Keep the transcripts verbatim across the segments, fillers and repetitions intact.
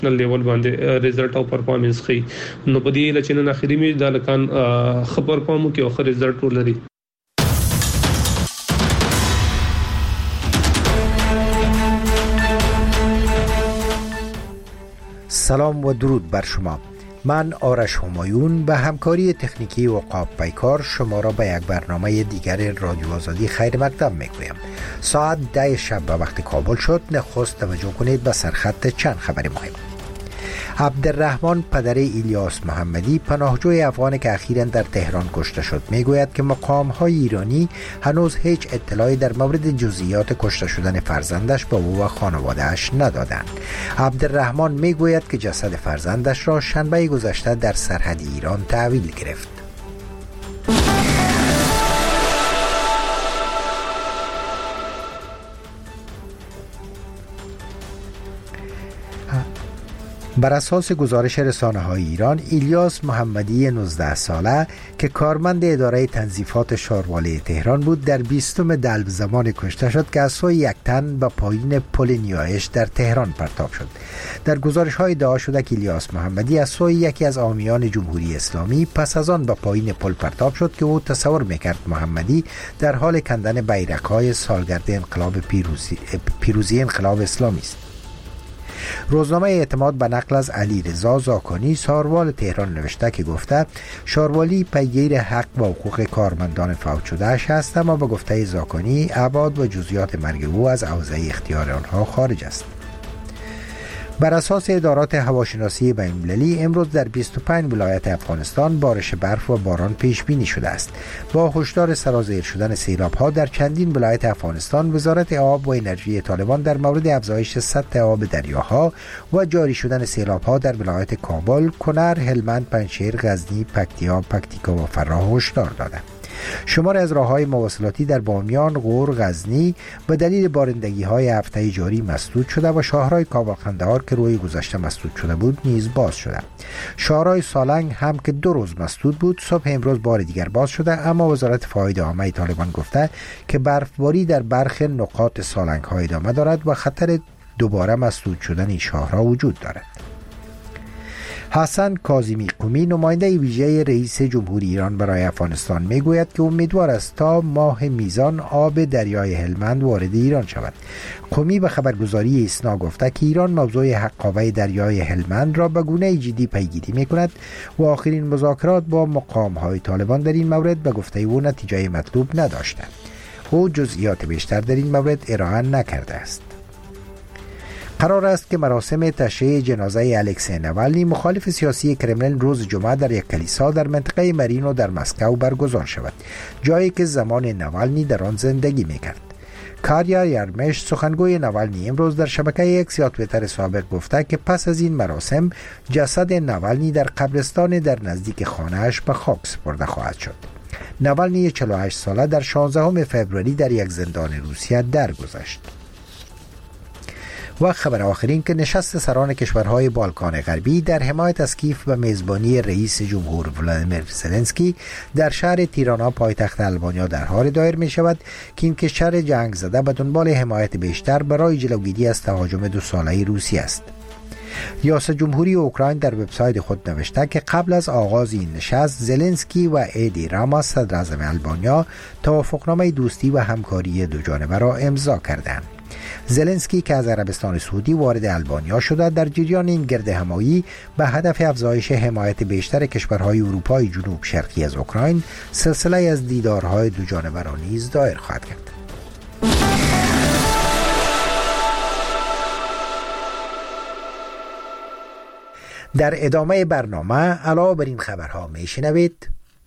نل لیول باندې ریزلټ او پرفارمنس خي نو په دې لچنه اخري می د لکان خبر پامو کې اخر ریزلټ ولري. سلام و درود بر شما. من آرش همایون به همکاری تکنیکی عقاب پیکار شما را به یک برنامه دیگر رادیو آزادی خیر مقدم میگویم. ساعت ده شب به وقت کابل شد. نخست توجه کنید به سرخط چند خبر مهم. عبدالرحمن پدر ایلیاس محمدی پناهجوی افغان که اخیراً در تهران کشته شد میگوید که مقام‌های ایرانی هنوز هیچ اطلاعی در مورد جزئیات کشته شدن فرزندش به او و خانواده‌اش ندادند. عبدالرحمن میگوید که جسد فرزندش را شنبه گذشته در سرحد ایران تحویل گرفت. بر اساس گزارش رسانه‌های ایران، ایلیاس محمدی نوزده ساله که کارمند اداره تنظیفات شارواله تهران بود در بیستم دلو زمان کشته شد که از سوی یک تن به پایین پل نیایش در تهران پرتاب شد. در گزارش‌های ادعا شده که ایلیاس محمدی از سوی یکی از حامیان جمهوری اسلامی پس از آن به پایین پل پرتاب شد که او تصور می‌کرد محمدی در حال کندن بیرق‌های سالگرد انقلاب پیروزی پیروزی انقلاب اسلامی است. روزنامه اعتماد به نقل از علی رضا زاکانی ساروال تهران نوشته که گفته شاروالی پیگیر حق و حقوق کارمندان فوت شده‌اش است، اما به گفته زاکانی ابعاد و جزئیات مرگ او از حوزه اختیار آنها خارج است. بر اساس ادارات هواشناسی بین‌المللی امروز در بیست و پنج ولایت افغانستان بارش برف و باران پیش بینی شده است. با هشدار سرازیر شدن سیلاب‌ها در چندین ولایت افغانستان، وزارت آب و انرژی طالبان در مورد افزایش سطح آب دریاها و جاری شدن سیلاب‌ها در ولایت کابل، کنر، هلمند، پنجشیر، غزنی، پکتیا، پکتیکا و فراه هشدار دادند. شمار از راه‌های مواصلاتی در بامیان، غور، غزنی به دلیل بارندگی‌های هفته جاری مسدود شده و شاهراه کابل قندهار که روی گذشته مسدود شده بود نیز باز شده. شاهراه سالنگ هم که دو روز مسدود بود صبح امروز بار دیگر باز شده، اما وزارت فایده عامه طالبان گفته که برفباری در برخی نقاط سالنگ‌ها ادامه دارد و خطر دوباره مسدود شدن این شاهراه وجود دارد. حسن کاظمی قمی نماینده ویژه رئیس جمهوری ایران برای افغانستان میگوید که امیدوار است تا ماه میزان آب دریای هلمند وارد ایران شود. قمی به خبرگزاری ایسنا گفته که ایران موضوع حقابه دریای هلمند را به گونه جدی پیگیری میکند و آخرین مذاکرات با مقام‌های طالبان در این مورد به گفته او نتیجه مطلوب نداشته. او جزئیات بیشتر در این مورد ارائه نکرده است. قرار است که مراسم تشییع جنازه الکسی نوالنی مخالف سیاسی کرملین روز جمعه در یک کلیسا در منطقه مرینو در مسکو برگزار شود، جایی که زمان نوالنی در آن زندگی میکرد. کاریا یارمش سخنگوی نوالنی امروز در شبکه اکس یا توییتر سابق گفته که پس از این مراسم جسد نوالنی در قبرستان در نزدیک خانه‌اش به خاک سپرده خواهد شد. نوالنی چهل و هشت ساله در شانزدهم فوریه در یک زندان روسیه درگذشت. و خبر آخرین که نشست سران کشورهای بالکان غربی در حمایت از کیف و میزبانی رئیس جمهور ولادیمیر زلنسکی در شهر تیرانا پایتخت آلبانیا در حال دایر می شود که این کشور جنگ زده به دنبال حمایت بیشتر برای جلوگیری از تهاجم دو ساله روسیه است. ریاست جمهوری اوکراین در وبسایت خود نوشته که قبل از آغاز این نشست زلنسکی و ایدی راما صدر اعظم آلبانیا توافقنامه دوستی و همکاری دو جانبه را امضا کردند. زلنسکی که از عربستان سعودی وارد آلبانیا شده در جریان این گرد همایی به هدف افزایش حمایت بیشتر کشورهای اروپای جنوب شرقی از اوکراین سلسله از دیدارهای دو جانبه را نیز دایر خواهد کرد. در ادامه برنامه علاوه بر این خبرها میشنوید: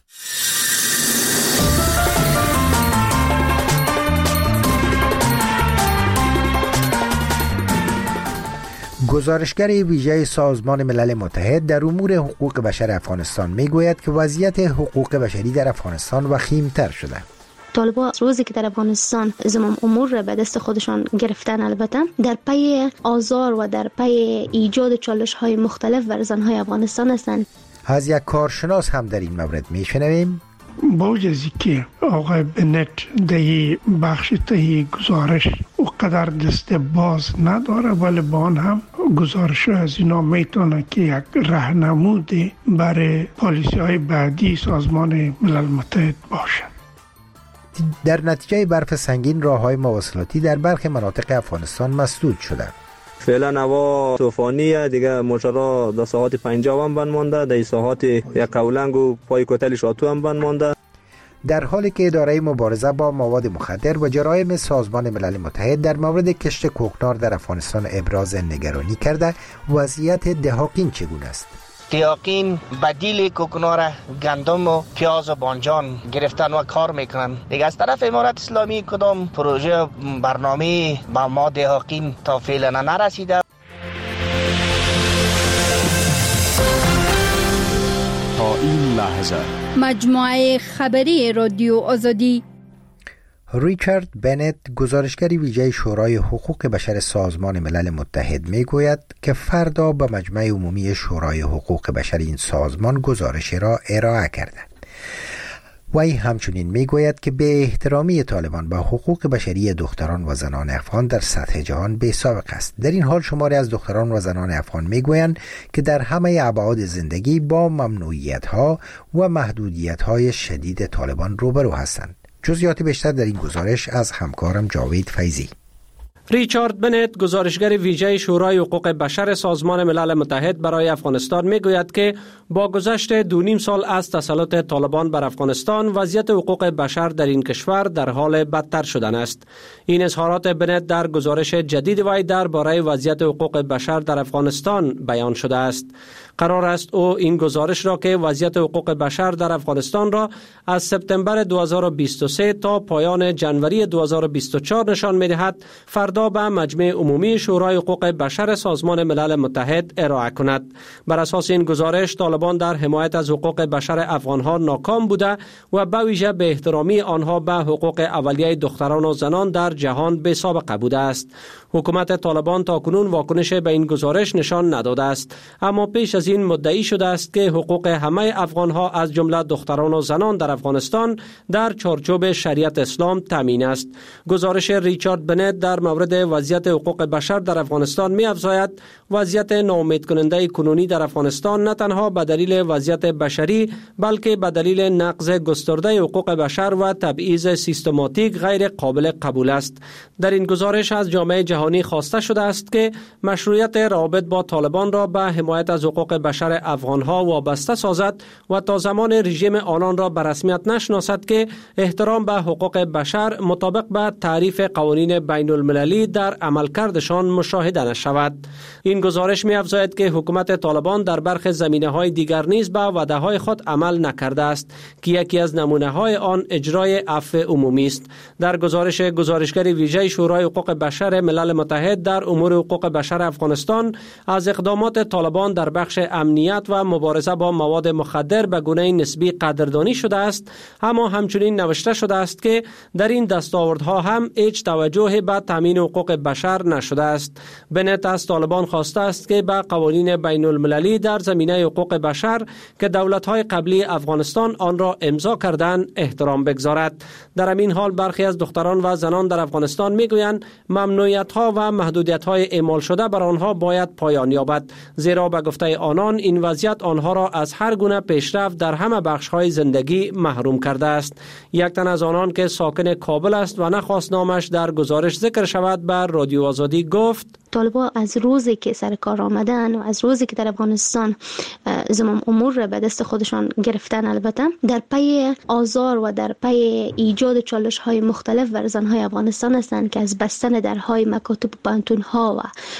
گزارشگر ویژه سازمان ملل متحد در امور حقوق بشر افغانستان میگوید که وضعیت حقوق بشری در افغانستان وخیم‌تر شده. طالبان روزی که در افغانستان زمام امور را به دست خودشان گرفتن، البته در پی آزار و در پی ایجاد چالش‌های مختلف بر زن‌های افغانستان هستند. از یک کارشناس هم در این مورد میشنویم. با وجه که آقای بنت در بخش تهی گزارش و قدر دست باز نداره، ولی با آن هم گزارش از اینا میتونه که یک راهنمودی برای پالیسی های بعدی سازمان ملل متحد باشه. در نتیجه برف سنگین راه‌های مواصلاتی در برخی مناطق افغانستان مسدود شده. فعلا هوا طوفانیه دیگه، موتورها در ساعت پنجاه هم بند مانده، در ساعت یک قولنگ و پای کتل شاتو هم بند مانده. در حالی که اداره مبارزه با مواد مخدر و جرایم سازمان ملل متحد در مورد کشت کوکنار در افغانستان ابراز نگرانی کرده، وضعیت دهاقین چگونه است؟ دهاقین بدیل کوکنار گندم و پیاز و بانجان گرفتن و کار میکنن. دیگه از طرف امارت اسلامی کدام پروژه برنامه با ما دهاقین تا فعلا نرسیده. تا این لحظه مجموعه خبری رادیو آزادی. ریچارد بنت، گزارشگر ویژه شورای حقوق بشر سازمان ملل متحد، میگوید که فردا به مجمع عمومی شورای حقوق بشر این سازمان گزارشی را ارائه کرده. وی همچنین میگوید که به احترامی طالبان به حقوق بشری دختران و زنان افغان در سطح جهان بی‌سابقه است. در این حال شماری از دختران و زنان افغان میگویند که در همه ابعاد زندگی با ممنوعیت‌ها و محدودیت‌های شدید طالبان روبرو هستند. جزئیات بیشتر در این گزارش از همکارم جاوید فیضی. ریچارد بنت، گزارشگر ویژه شورای حقوق بشر سازمان ملل متحد برای افغانستان، میگوید که با گذشت دو نیم سال از تسلط طالبان بر افغانستان، وضعیت حقوق بشر در این کشور در حال بدتر شدن است. این اظهارات بنت در گزارش جدید وی درباره وضعیت حقوق بشر در افغانستان بیان شده است. قرار است او این گزارش را که وضعیت حقوق بشر در افغانستان را از سپتامبر دو هزار و بیست و سه تا پایان جنوری دو هزار و بیست و چهار نشان می‌دهد، فردا به مجمع عمومی شورای حقوق بشر سازمان ملل متحد ارائه کند. بر اساس این گزارش، طالبان در حمایت از حقوق بشر افغانها ناکام بوده و به ویژه به احترامی آنها به حقوق اولیه دختران و زنان در جهان بی‌سابقه بوده است. حکومت طالبان تاکنون واکنش به این گزارش نشان نداده است، اما پیش از این مدعی شده است که حقوق همه افغانها از جمله دختران و زنان در افغانستان در چارچوب شریعت اسلام تامین است. گزارش ریچارد بنت در مورد وضعیت حقوق بشر در افغانستان می افزاید وضعیت ناامید کننده کنونی در افغانستان نه تنها به دلیل وضعیت بشری، بلکه به دلیل نقض گسترده حقوق بشر و تبعیض سیستماتیک غیر قابل قبول است. در این گزارش از جامعه جهانی خواسته شده است که مشروعیت روابط با طالبان را به حمایت از حقوق بشر افغانها وابسته سازد و تا زمان رژیم آنان را به رسمیت نشناسد که احترام به حقوق بشر مطابق به تعریف قوانین بین المللی در عملکردشان مشاهده نشود. این گزارش می افزاید که حکومت طالبان در برخی زمینه‌های دیگر نیز به وعده‌های خود عمل نکرده است که یکی از نمونه‌های آن اجرای عفو عمومی است. در گزارش گزارشگر ویژه شورای حقوق بشر ملل متحد در امور حقوق بشر افغانستان از اقدامات طالبان در بخش امنیت و مبارزه با مواد مخدر به گونه نسبی قدردانی شده است، اما همچنین نوشته شده است که در این دستاوردها هم هیچ توجه به تامین حقوق بشر نشده است. بنت از طالبان خواسته است که به قوانین بین المللی در زمینه حقوق بشر که دولت‌های قبلی افغانستان آن را امضا کردند احترام بگذارد. در همین حال برخی از دختران و زنان در افغانستان میگویند ممنوعیت‌ها و محدودیت‌های اعمال شده بر آنها باید پایان یابد، زیرا به گفته آنان این وضعیت آنها را از هر گونه پیشرفت در همه بخش‌های زندگی محروم کرده است. یک تن از آنان که ساکن کابل است و نخواست نامش در گزارش ذکر شود بر رادیو آزادی گفت: طالبان از روزی که سر کار آمدن و از روزی که در افغانستان زمام امور را به دست خودشان گرفتن، البته در پی آزار و در پی ایجاد چالش های مختلف بر زنهای افغانستان هستند که از بستن درهای مکاتب و پانتون ها و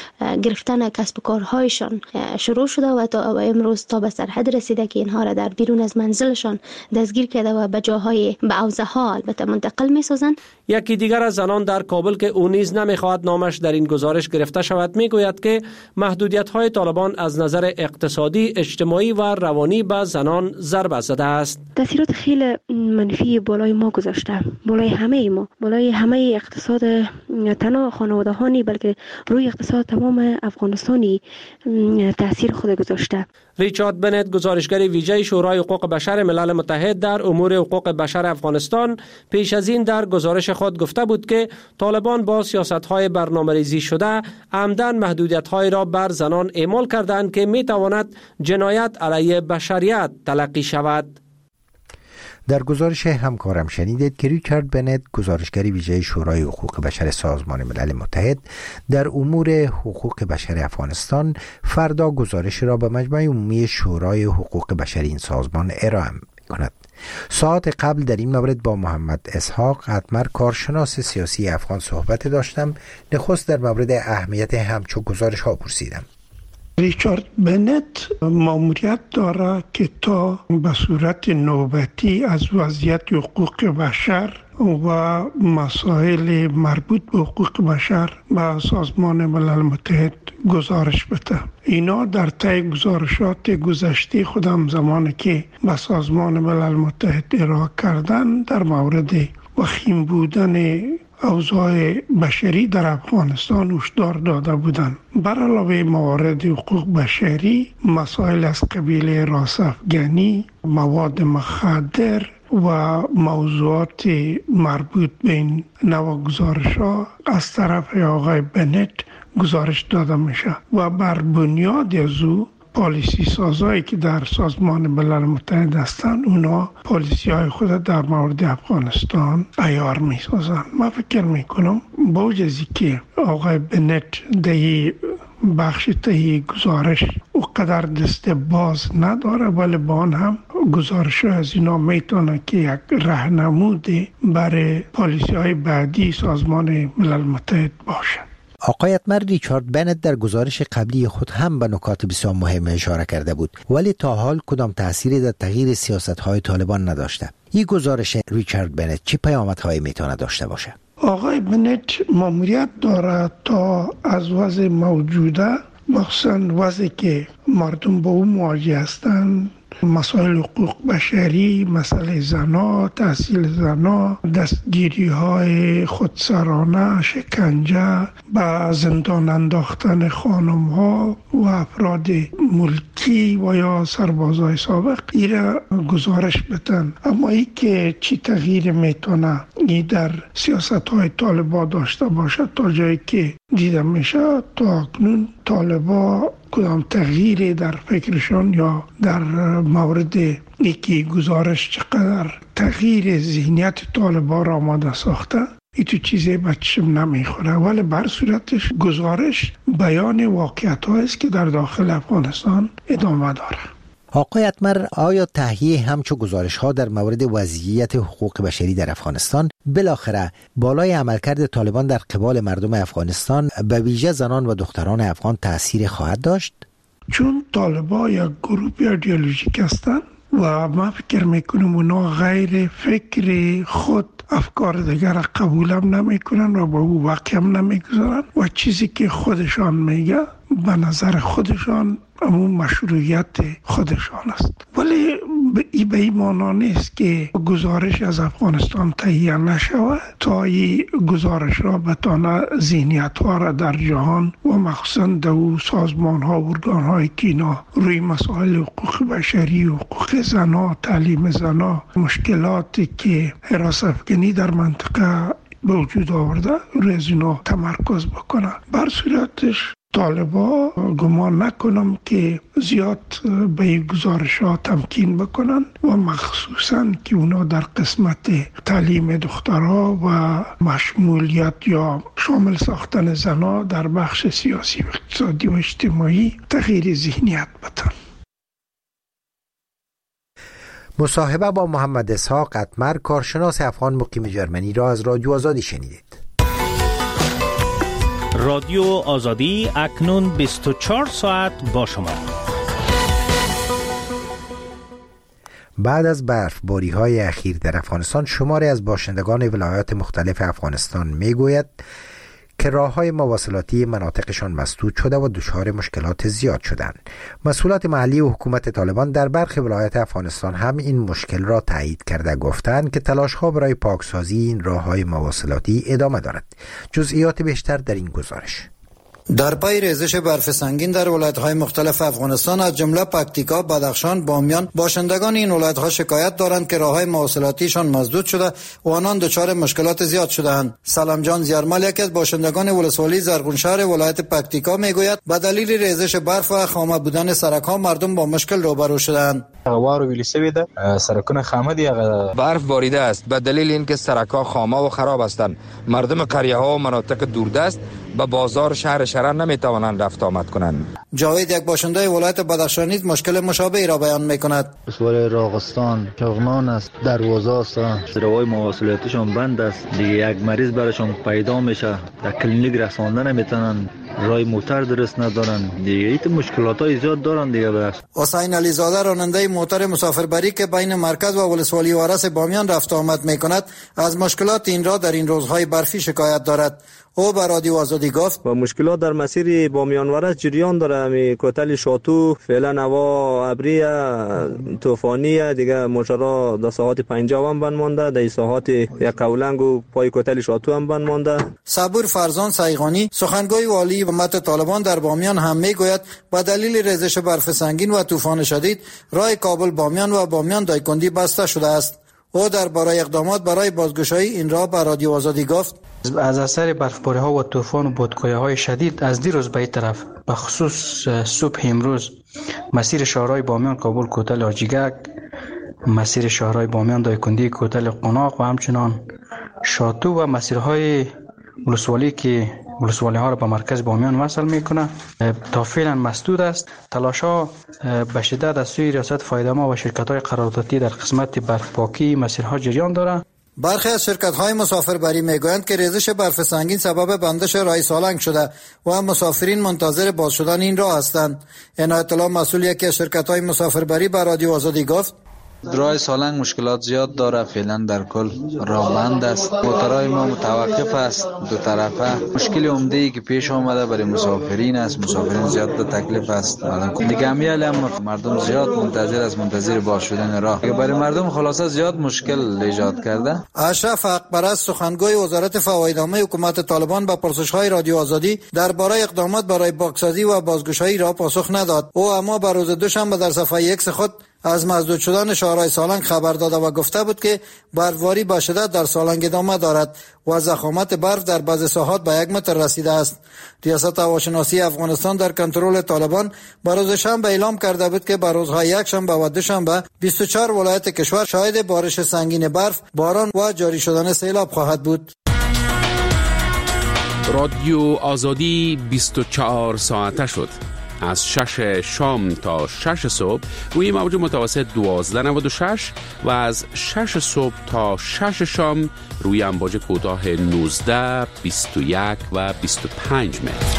گرفتن کسب و کارهایشان شروع شده و تا امروز تا به سرحد رسیده که اینها را در بیرون از منزلشان دستگیر کرده و به جاهای به اوضاع ها البته منتقل می سازند. یکی دیگر از زنان در کابل که او نیز نمیخواهد نامش در این گزارش گرفته شود میگوید که محدودیت های طالبان از نظر اقتصادی، اجتماعی و روانی به زنان ضربه زده است. تاثیرات خیلی منفی بالای ما گذاشته، بالای همه ما، بالای همه اقتصاد تنها خانواده هانی بلکه روی اقتصاد تمام افغانستانی تاثیر خود گذاشته. ریچارد بنت، گزارشگر ویژه شورای حقوق بشر ملل متحد در امور حقوق بشر افغانستان، پیش از این در گزارش خود گفته بود که طالبان با سیاست‌های برنامه‌ریزی شده عمدن محدودیت‌های را بر زنان اعمال کردند که می‌تواند جنایت علیه بشریت تلقی شود. در گزارش همکارم شنیدید که ریچارد بنت، گزارشگر ویژه شورای حقوق بشر سازمان ملل متحد در امور حقوق بشر افغانستان، فردا گزارش را به مجمع عمومی شورای حقوق بشر این سازمان ارائه می‌کند. ساعت قبل در این مورد با محمد اسحاق اتمر، کارشناس سیاسی افغان، صحبت داشتم. نخست در مورد اهمیت همچو گزارش ها پرسیدم. ریچارد بنت ماموریت داره که تا به صورت نوبتی از وضعیت حقوق بشر و مسائل مربوط به حقوق بشر به سازمان ملل متحد گزارش بده. اینا در طی گزارشات گذشته خودم زمانی که به سازمان ملل متحد ارائه کردن در مورد وخیم بودن اوضاع بشری در افغانستان هشدار داده بودند. بر علاوه موارد حقوق بشری، مسائل از قبیل راسافگنی، مواد مخدر و موضوعات مربوط به این نوع گزارش ها از طرف آقای بنت گزارش داده میشه و بر بنیاد از او پالیسی سازایی که در سازمان ملل متحد هستند، اونا پالیسی های خود در مورد افغانستان عیار می سازن. من فکر می کنم با وجزی که آقای بنت در بخش تهی گزارش او قدر دست باز نداره، ولی با آن هم گزارش از اینا میتونه که یک راهنمود برای پالیسی های بعدی سازمان ملل متحد باشه. آقای اتمر، ریچارد بنت در گزارش قبلی خود هم به نکات بسیار مهم اشاره کرده بود، ولی تا حال کدام تأثیری در تغییر سیاست‌های طالبان نداشته. این گزارش ریچارد بنت چه پیامدهایی میتونه داشته باشه؟ آقای بنت ماموریت داره تا از وضع موجوده، مخصوصا وضعی که مردم با اون مواجه هستند، مسائل حقوق بشری، مسئله زنا، تحصیل زنا، دستگیری های خودسرانه، شکنجه، به زندان انداختن خانم ها و افراد ملکی و یا سربازای سابق، ایره گزارش بدن. اما ای که چی تغییر میتونه ای در سیاست های طالبا داشته باشه، تا جایی که دیده میشه تا اکنون طالبا کدام تغییری در فکرشان یا در مورد یکی گزارش چقدر تغییر ذهنیت طالبا را آماده ساخته، ای تو چیزی به چشم نمیخوره، ولی بر صورتش گزارش بیان واقعیت است که در داخل افغانستان ادامه داره. آقای اتمر، آیا تهیه همچو گزارش ها در مورد وضعیت حقوق بشری در افغانستان بالاخره بالای عملکرد طالبان در قبال مردم افغانستان به ویژه زنان و دختران افغان تأثیر خواهد داشت؟ چون طالبان یک گروه ایدئولوژیک هستند و من فکر میکنم اونا غیر فکر خود افکار دیگر قبول هم نمی کنن و با او واقع هم نمی گذارن و چیزی که خودشان میگه به نظر خودشان همون مشروعیت خودشان است. ولی ای به این معنا نیست که گزارش از افغانستان تهیه نشود تا این گزارش را بتانه ذهنیت ها را در جهان و مخصوصا در سازمان ها و ارگان های که اینا روی مسائل حقوق بشری، حقوق زنا، تعلیم زنا، مشکلاتی که حراس افغانی در منطقه به وجود آورده روی از اینا تمرکز بکنه. بر صورتش طالبا گمان نکنم که زیاد به این گزارش ها تمکین بکنن و مخصوصا که اونا در قسمت تعلیم دخترها و مشمولیت یا شامل ساختن زنها در بخش سیاسی و اقتصادی و اجتماعی تغییر ذهنیت بدن. مصاحبه با محمد اسحاق اتمر، کارشناس افغان مقیم جرمنی را از رادیو آزادی شنیدید. رادیو آزادی اکنون بیست و چهار ساعت با شما. بعد از برفباری های اخیر در افغانستان، شماری از باشندگان ولایات مختلف افغانستان می گوید که راه‌های مواصلاتی مناطقشان مسدود شده و دچار مشکلات زیاد شدند. مسئولات محلی و حکومت طالبان در برخی ولایات افغانستان هم این مشکل را تایید کرده گفتند که تلاش‌ها برای پاکسازی این راه‌های مواصلاتی ادامه دارد. جزئیات بیشتر در این گزارش. در پی ریزش برف سنگین در ولایت‌های مختلف افغانستان از جمله پکتیکا، بدخشان، بامیان، باشندگان این ولایت‌ها شکایت دارند که راه‌های مواصلاتیشان مسدود شده و آنان دچار مشکلات زیاد شده‌اند. سلام جان زیارمل یکی از باشندگان ولسوالی زرغونشهر ولایت پکتیکا میگوید به دلیل ریزش برف و خامه بودن سرک‌ها مردم با مشکل روبرو شده‌اند. وارو ویلی سوی ده سرکونه خامه دی برف باریده است. به دلیل اینکه سرک‌ها خامه و خراب هستند، مردم قریه‌ها و مناطق دوردست به بازار شهر شرن نمیتوانند رفت آمد کنند. جاوید یک باشنده ولایت بدخشان نیز مشکل مشابهی را بیان میکند. ولایت راغستان چغمان است، دروازه است، راههای مواصلاتیشان بند است. دیگه یک مریض براشون پیدا میشه، در کلینیک رسانده نمیتونن، راه موتر درست ندارن. دیگه ایت مشکلاتای زیاد دارن دیگه. بس حسین علی زاده راننده موتر مسافربری که بین مرکز و ولسوالی وارث بامیان رفت آمد میکند، از مشکلات این را در این روزهای برفی شکایت دارد. او به رادیو آزادی گفت و مشکلات در مسیر بامیان ورس جریان داره. می کوتل شاتو فعلا هوا ابری طوفانی دیگه مشرا در ساعت پنجاه هم بند مانده، در ساعت یک قولنگ و پای کوتل شاتو هم بند مانده. صبور فرزان سیغانی سخنگوی والی حکومت طالبان در بامیان هم میگوید با دلیل ریزش برف سنگین و طوفان شدید راه کابل بامیان و بامیان دایکندی بسته شده است. او درباره اقدامات برای بازگشایی این راه به رادیو آزادی گفت از اثر برفباری ها و طوفان و بادگاه های شدید از دیروز به این طرف به خصوص صبح امروز مسیر شهرهای بامیان کابل کوتل آجیگک، مسیر شهرهای بامیان دایکندی کوتل قناق و همچنان شاتو و مسیرهای ولسوالی که ولسوالی ها را به مرکز بامیان وصل میکنه تا فعلا مسدود است. تلاش ها به شدت از سوی ریاست فایده‌ما و شرکت های قراردادی در قسمت برفپاکی مسیرها جریان دارد. برخی از شرکت‌های مسافربری میگویند که ریزش برف سنگین سبب بندش راه سالنگ شده و مسافرین منتظر باز شدن این راه هستند. عنایت الله مسئول یکی از شرکت‌های مسافربری به رادیو آزادی گفت راه سالنگ مشکلات زیاد داره، فعلا در کل راه بند است. موترهای ما متوقف است دو طرفه. مشکل عمده ای که پیش آمده برای مسافرین است، مسافرین زیاد به تکلیف است. دیگه همیال هم مردم زیاد منتظر است، منتظر باز شدن راه. برای مردم خلاصه زیاد مشکل ایجاد کرده. اشرف حقپرست سخنگوی وزارت فوایدنامه حکومت طالبان به پرسش‌های رادیو آزادی درباره اقدامات برای پاکسازی و بازگشایی راه پاسخ نداد. او اما به روز دوشنبه در صفحه ایکس خود از مسدود شدن شهرهای سالنگ خبر داده و گفته بود که برفباری با شدت در سالنگ ادامه دارد و ضخامت برف در بعض ساحات به یک متر رسیده است. ریاست هواشناسی افغانستان در کنترل طالبان به روز شنبه اعلام کرده بود که به روزهای یک شنبه و دوشنبه بیست و چهار ولایت کشور شاهد بارش سنگین برف، باران و جاری شدن سیلاب خواهد بود. رادیو آزادی بیست و چهار ساعته شد. از شش شام تا شش صبح روی موج متوسط دوازده نود و شش و از شش صبح تا شش شام روی امواج کوتاه نوزده، بیست و یک و بیست و پنج متر.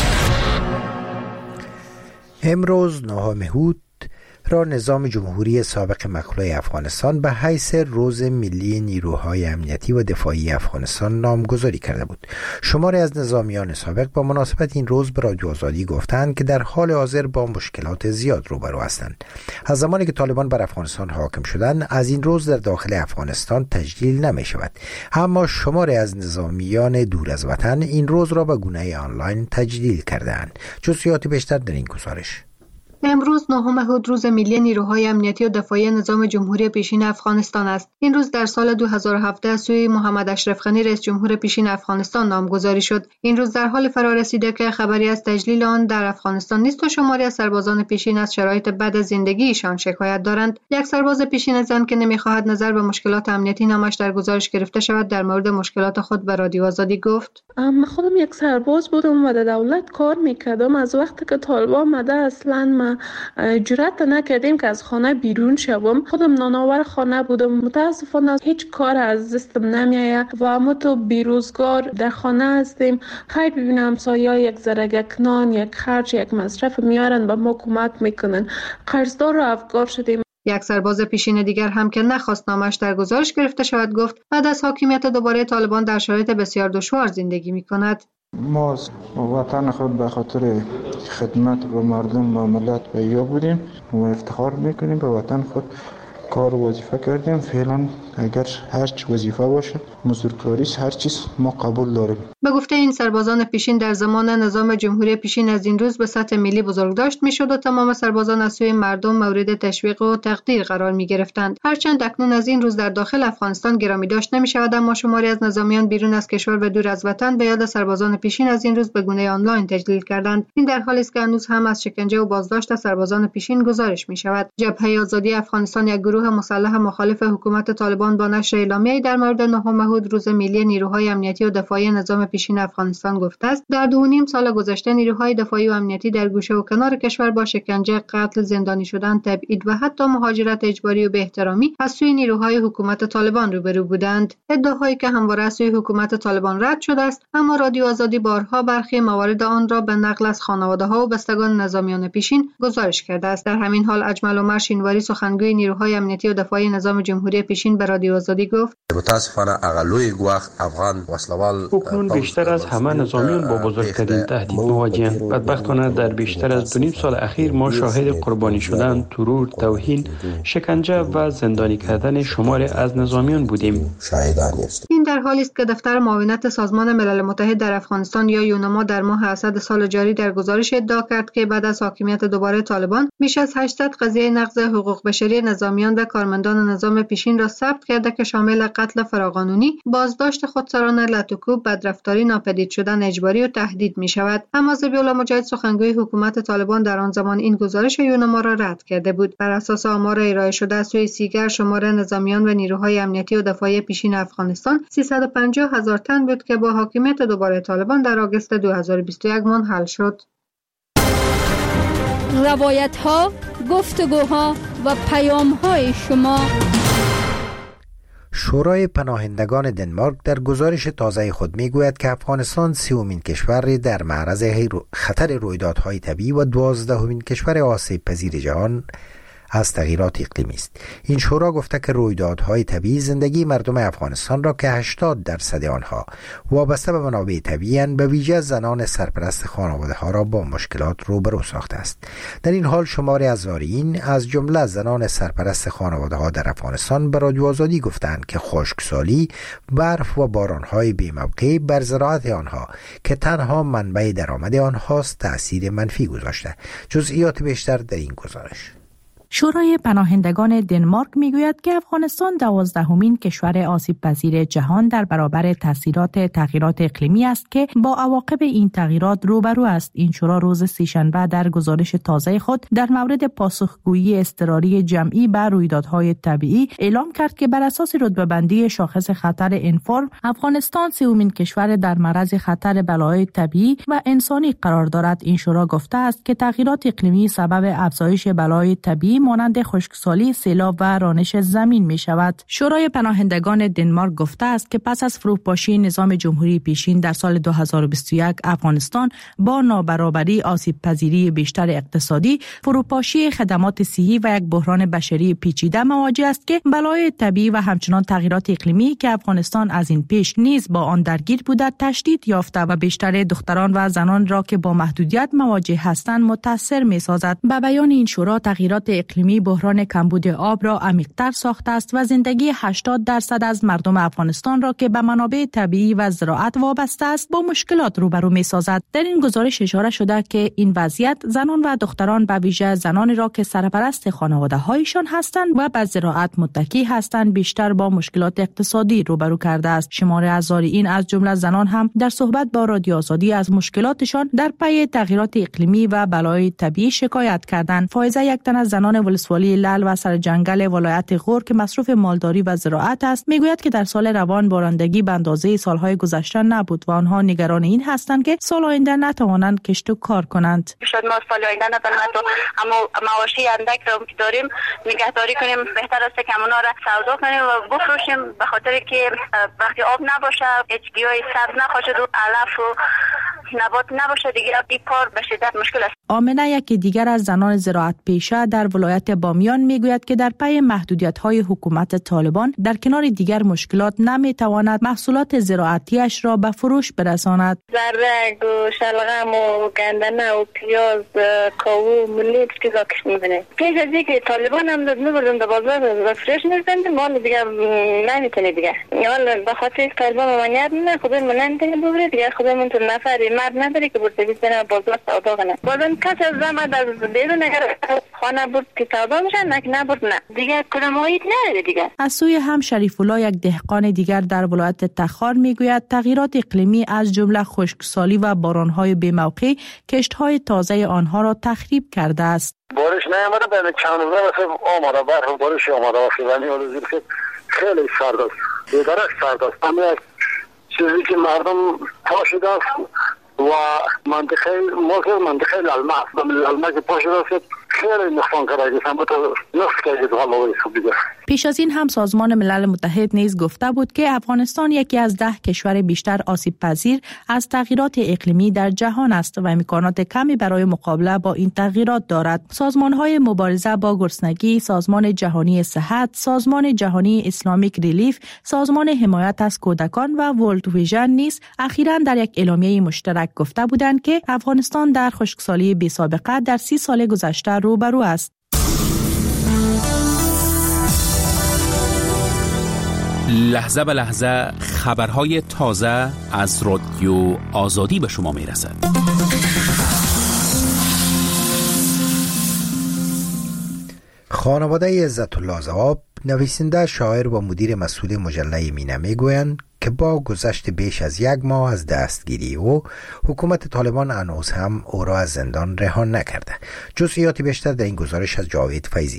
امروز نهم هود را نظام جمهوری سابق مخلوع افغانستان به حیث روز ملی نیروهای امنیتی و دفاعی افغانستان نامگذاری کرده بود. شماری از نظامیان سابق با مناسبت این روز به رادیو آزادی گفتند که در حال حاضر با مشکلات زیاد روبرو هستند. از زمانی که طالبان بر افغانستان حاکم شدند از این روز در داخل افغانستان تجلیل نمی شود، اما شماری از نظامیان دور از وطن این روز را به گونه آنلاین تجلیل کردند. جزئیات بیشتر در این گزارش. امروز نهم هود روز ملی نیروهای امنیتی و دفاعی نظام جمهوری پیشین افغانستان است. این روز در سال دو هزار و هفده از سوی محمد اشرف غنی رئیس جمهور پیشین افغانستان نامگذاری شد. این روز در حال فرارسیده که خبری از تجلیل آن در افغانستان نیست و شماری از سربازان پیشین از شرایط بد زندگیشان شکایت دارند. یک سرباز پیشین زن که نمیخواهد نظر به مشکلات امنیتی نامش در گزارش گرفته شود در مورد مشکلات خود به رادیو آزادی گفت: من خودم یک سرباز بودم و در دولت کار میکردم. از وقتی که طالبان آمده اصلا ما جرأت نکردیم که از خانه بیرون شوم. خودم نانآور خانه بودم. متاسفانه هیچ کار از دستم نمیآید و ما تو بیروزگار در خانه هستیم. خیر ببینم همسایه‌ها یک ذره نان، یک خرج، یک مصرف میارن و ما کمک میکنن. قرضدار و افگار شدیم. یک سرباز پیشین دیگر هم که نخواست نامش در گزارش گرفته شود گفت بعد از حاکمیت دوباره طالبان در شرایط بسیار دشوار زندگی میکند. ما وطن خود به خاطر خدمت به مردم و ملت بیا بودیم و افتخار میکنیم به وطن خود. کار و وظیفه کردیم. فعلا اگر هر چی وظیفه باشه مزدورکاریش هر چیز ما قبول داریم. به گفته این سربازان پیشین در زمان نظام جمهوری پیشین از این روز به سطح ملی بزرگداشت میشد و تمام سربازان از سوی مردم مورد تشویق و تقدیر قرار می گرفتند. هرچند اکنون از این روز در داخل افغانستان گرامی داشت نمی شود، اما شماری از نظامیان بیرون از کشور و دور از وطن به یاد سربازان پیشین از این روز به گونه آنلاین تجلیل کردند. این در حالی است که هنوز هم از شکنجه و بازداشت سربازان پیشین گزارش می شود. جبهه آزادی افغانستان، یک گروه مسلح مخالف حکومت طالبان، با نشر اعلامیه‌ای در مورد نهم مهود روز ملی نیروهای امنیتی و دفاعی نظام پیشین افغانستان گفته است در دو و نیم سال گذشته نیروهای دفاعی و امنیتی در گوشه و کنار کشور با شکنجه، قتل، زندانی شدن، تبعید و حتی مهاجرت اجباری و بی احترامی از سوی نیروهای حکومت طالبان روبرو بودند. ادعاهایی که همواره از سوی حکومت طالبان رد شده است، اما رادیو آزادی بارها برخی موارد آن را به نقل از خانواده‌ها و بستگان نظامیان پیشین گزارش کرده است. در همین حال اجمل عمر شینواری، سخنگوی نیروهای امنیتی و دفاعی نظام جمهوری پیشین، به رادیو آزادی گفت: متاسفانه اغلوی گواخ افغان وسلوال اکنون بیشتر از همه نظامیان با بزرگترین تهدید مواجهند. بدبختانه در بیشتر از دو نیم سال اخیر ما شاهد قربانی شدن، ترور، توهین، شکنجه و زندانی کردن شماری از نظامیان بودیم. این در حالی است که دفتر معاونت سازمان ملل متحد در افغانستان یا یونما در ماه اسد سال جاری در گزارش ادعا کرد که بعد از حاکمیت دوباره طالبان بیش از هشتصد قضیه نقض حقوق بشری نظامیان و کارمندان نظام پیشین را ثبت کرده که شامل قتل فراقانونی، بازداشت خودسرانه، لطوکوب، بدرفتاری، ناپدید شدن اجباری و تهدید می شود. اما ذبیح‌الله مجاهد، سخنگوی حکومت طالبان، در آن زمان این گزارش یونما را رد کرده بود. بر اساس آمار ارائه شده از سوی سیگر، شمار نظامیان و نیروهای امنیتی و دفاعی پیشین افغانستان سیصد و پنجاه هزار تن بود که با حاکمیت دوباره طالبان در آگوست دو هزار و بیست و یک منحل شد. روایت ها، گفتگوها و پیام های شما. شورای پناهندگان دنمارک در گزارش تازه خود میگوید که افغانستان سومین کشور در معرض خطر رویدادهای طبیعی و دوازدهمین کشور آسیب پذیر جهان از تغییرات اقلیمی است. این شورا گفته که رویدادهای طبیعی زندگی مردم افغانستان را که هشتاد درصد آنها وابسته به منابع طبیعی به ویژه زنان سرپرست خانواده ها را با مشکلات روبرو ساخته است. در این حال شماری از زائرین از جمله زنان سرپرست خانواده ها در افغانستان به رادیو آزادی گفتند که خشکسالی، برف و بارانهای بی‌موقع بر زراعت آنها که تنها منبع درآمد آنهاست تأثیر منفی گذاشته. جزئیات بیشتر در این گزارش. شورای پناهندگان دنمارک میگوید که افغانستان دوازدهمین کشور آسیب پذیر جهان در برابر تاثیرات تغییرات اقلیمی است که با عواقب این تغییرات روبرو است. این شورا روز سه‌شنبه در گزارش تازه خود در مورد پاسخگویی اضطراری جمعی بر رویدادهای طبیعی اعلام کرد که بر اساس رتبه‌بندی شاخص خطر انفورم، افغانستان سومین کشور در معرض خطر بلاهای طبیعی و انسانی قرار دارد. این شورا گفته است که تغییرات اقلیمی سبب افزایش بلای طبیعی مانند خشکسالی، سیلاب و رانش زمین می شود. شورای پناهندگان دنمارک گفته است که پس از فروپاشی نظام جمهوری پیشین در سال دو هزار و بیست و یک، افغانستان با نابرابری، آسیب پذیری بیشتر اقتصادی، فروپاشی خدمات صحی و یک بحران بشری پیچیده مواجه است که بلای طبیعی و همچنان تغییرات اقلیمی که افغانستان از این پیش نیز با آن درگیر بوده تشدید یافته و بیشتر دختران و زنان را که با محدودیت مواجه هستند متاثر می سازد. به بیان این شورا، تغییرات اقلیمی بحران کمبود آب را عمیق‌تر ساخته است و زندگی هشتاد درصد از مردم افغانستان را که به منابع طبیعی و زراعت وابسته است با مشکلات روبرو می‌سازد. در این گزارش اشاره شده که این وضعیت زنان و دختران، به ویژه زنانی را که سرپرست خانواده‌هایشان هستند و به زراعت متکی هستند، بیشتر با مشکلات اقتصادی روبرو کرده است. شماری از زائرین از جمله زنان هم در صحبت با رادیو آزادی از مشکلاتشان در پی تغییرات اقلیمی و بلای طبیعی شکایت کردند. فائزه، یک تن از زنان ولسوالی لعل و سرجنگل ولایت غور که مصروف مالداری و زراعت است، میگوید که در سال روان بارندگی به اندازه سالهای گذشته نبود و آنها نگران این هستند که سال آینده نتوانند کشت و کار کنند. شاید ما سال آینده نتوانیم تو اما معاشی اندک رو که داریم نگهداری کنیم، بهتر است که اونا را سودا کنیم و بفروشیم، به خاطر که وقتی آب نباشه هیچ گیاهی سبز نخواهد و علف و نبات نباشه دیگه این کار به شدت مشکل است. آمنه یکی دیگر از زنان زراعت پیشه در ولایت بامیان میگوید که در پی محدودیت‌های حکومت طالبان در کنار دیگر مشکلات نمیتواند محصولات زراعتیش را به فروش برساند. ذره و شلغم و گندنه و پیاز کاهو ملی چیزا کش می‌بینه. پیش از اینکه طالبان هم داد می‌بردن در بازار فرش می‌زدن مال دیگه نمیتونه دیگه. حالا به خاطر طالبان ممانعت نه خود من نمیتونه ببره دیگه خود من تو نفری مرد نداری که برده بیزنه بازار سودا کنه. بازم کس از زمان در بیرون اگر خانه بود که سودا میشه نه نبود نه دیگه کلمایید نداره دیگه. از سوی هم شریف الله یک دهقان دیگر در ولایت تخار میگوید تغییرات اقلیمی از جمله خشکسالی و باران‌های بی‌موقع کشت‌های تازه آنها را تخریب کرده است. بارش نیامده بعد چند روزه واسه آماده برف بارش آماده واسه ولی حالا زیر خیلی سرد است. بی‌درک سرد است. همین چیزی که مردم پاشیده است و منطقه موقع منطقه الالماس الالماس که پاشیده است خیلی نقصان کرده است. اما تو نقص کرده تو حالا دیگه. پیش از این هم سازمان ملل متحد نیز گفته بود که افغانستان یکی از ده کشور بیشتر آسیب پذیر از تغییرات اقلیمی در جهان است و امکانات کمی برای مقابله با این تغییرات دارد. سازمان‌های مبارزه با گرسنگی، سازمان جهانی صحت، سازمان جهانی اسلامیک ریلیف، سازمان حمایت از کودکان و ورلد ویژن نیز اخیراً در یک اعلامیه مشترک گفته بودند که افغانستان در خشکسالی بی‌سابقه در سی سال گذشته روبرو است. لحظه به لحظه خبرهای تازه از رادیو آزادی به شما می رسد. خانواده عزت الله ضواب، نویسنده، شاعر و مدیر مسئول مجله مینه میگویند که با گذشت بیش از یک ماه از دستگیری او، حکومت طالبان هنوز هم او را از زندان رها نکرده. جزئیات بیشتر در این گزارش از جاوید فیضی.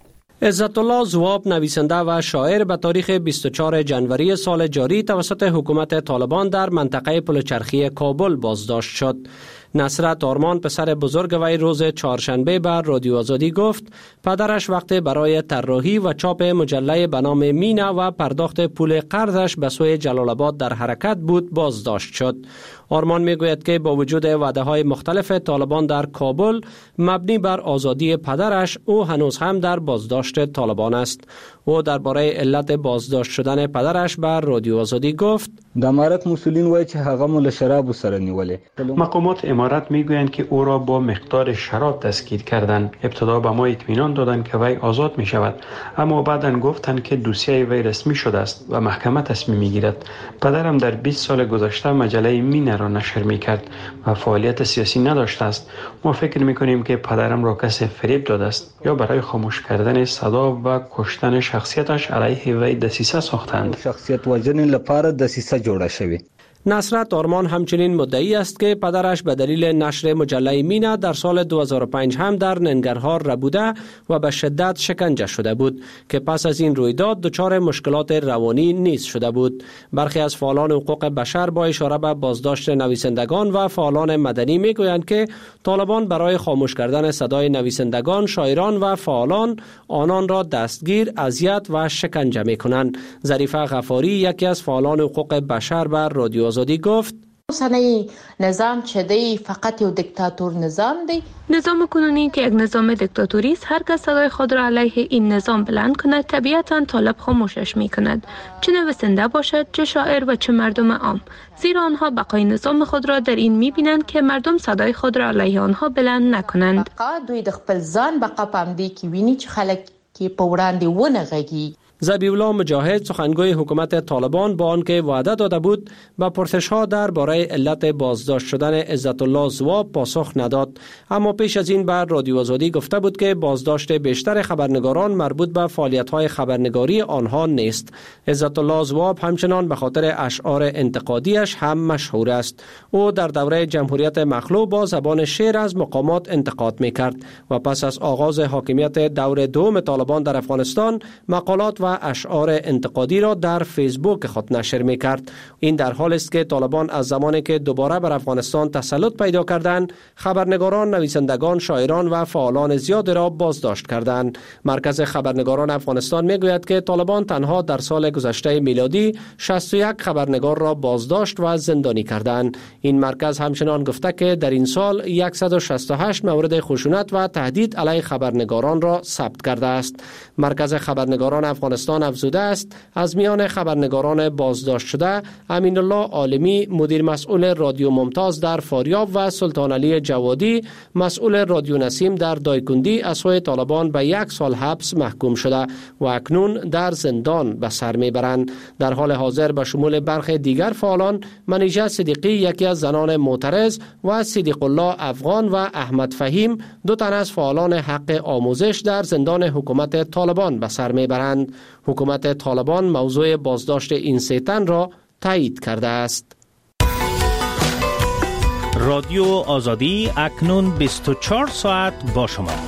عزت الله ضواب، نویسنده و شاعر، به تاریخ بیست و چهارم ژانویه سال جاری توسط حکومت طالبان در منطقه پلچرخی کابل بازداشت شد. نصرت آرمان، پسر بزرگ وی، روز چهارشنبه بر رادیو آزادی گفت پدرش وقت برای طراحی و چاپ مجله به نام مینه و پرداخت پول قرضش به سوی جلال آباد در حرکت بود بازداشت شد. آرمان میگوید که با وجود وعده‌های مختلف طالبان در کابل مبنی بر آزادی پدرش، او هنوز هم در بازداشت طالبان است. او درباره علت بازداشت شدن پدرش بر رادیو آزادی گفت د امارت مسئولین وایي چې هغه مو له شرابو سره نیولې. مقامات امارت میگویند که او را با مقدار شراب دستگیر کردند. ابتدا به ما اطمینان دادند که وی آزاد می شود، اما بعداً گفتند که دوسیه وی رسمی شده است و محکمه تصمیم میگیرد. پدرم در بیست سال گذشته مجله مینه را نشر میکرد و فعالیت سیاسی نداشته است. ما فکر میکنیم که پدرم را کسی فریب داده است یا برای خاموش کردن صدا و کشتن شخصیتش علیه وی دسیسه ساختند. شخصیت وژنې لپاره دسیسه جوړه شوې. نصرت آرمان همچنین مدعی است که پدرش به دلیل نشر مجله مینه در سال دو هزار و پنج هم در ننگرهار ربوده و به شدت شکنجه شده بود که پس از این رویداد دچار مشکلات روانی نیز شده بود. برخی از فعالان حقوق بشر با اشاره به بازداشت نویسندگان و فعالان مدنی میگویند که طالبان برای خاموش کردن صدای نویسندگان، شاعران و فعالان آنان را دستگیر، اذیت و شکنجه میکنند. ظریفه غفاری، یکی از فعالان حقوق بشر، بر رادیو آزادی گفت اوسنی نظام چې دی فقط یو دیکتاتور نظام دی. نظام کنونی که یک نظام دیکتاتوری است، هر کس صدای خود را علیه این نظام بلند کند طبیعتاً طالب خاموشش می کند، چه نویسنده باشد، چه شاعر و چه مردم عام، زیرا آنها بقای نظام خود را در این می بینند که مردم صدای خود را علیه آنها بلند نکنند. بقا دوی د خپل ځان بقا پام دی کې ویني چې خلک کې په وړاندې ونه غږیږي. ذبیح الله مجاهد، سخنگوی حکومت طالبان، با آنکه وعده داده بود با پرسش‌ها درباره علت بازداشت شدن عزت الله ضواب پاسخ نداد، اما پیش از این بر رادیو آزادی گفته بود که بازداشت بیشتر خبرنگاران مربوط به فعالیت‌های خبرنگاری آنها نیست. عزت الله ضواب همچنان به خاطر اشعار انتقادیش هم مشهور است. او در دوره جمهوریت مخلوع با زبان شعر از مقامات انتقاد می‌کرد و پس از آغاز حاکمیت دور دوم طالبان در افغانستان مقالات و و اشعار انتقادی را در فیسبوک خود نشر می کرد. این در حال است که طالبان از زمانی که دوباره بر افغانستان تسلط پیدا کردند، خبرنگاران، نویسندگان، شاعران و فعالان زیاد را بازداشت کردند. مرکز خبرنگاران افغانستان می گوید که طالبان تنها در سال گذشته میلادی شصت و یک خبرنگار را بازداشت و زندانی کردند. این مرکز همچنان گفته که در این سال صد و شصت و هشت مورد خشونت و تهدید علیه خبرنگاران را ثبت کرده است. مرکز خبرنگاران افغانستان افزوده است از میان خبرنگاران بازداشت شده امین الله عالمی مدیر مسئول رادیو ممتاز در فاریاب و سلطان علی جوادی مسئول رادیو نسیم در دایکندی از سوی طالبان به یک سال حبس محکوم شده و اکنون در زندان به سر میبرند. در حال حاضر به شمول برخی دیگر فعالان منیژه صدیقی یکی از زنان معترض و صدیق الله افغان و احمد فهیم دو تن از فعالان حق آموزش در زندان حکومت طالبان به سر میبرند. حکومت طالبان موضوع بازداشت این سه تن را تایید کرده است. رادیو آزادی اکنون بیست و چهار ساعت با شما.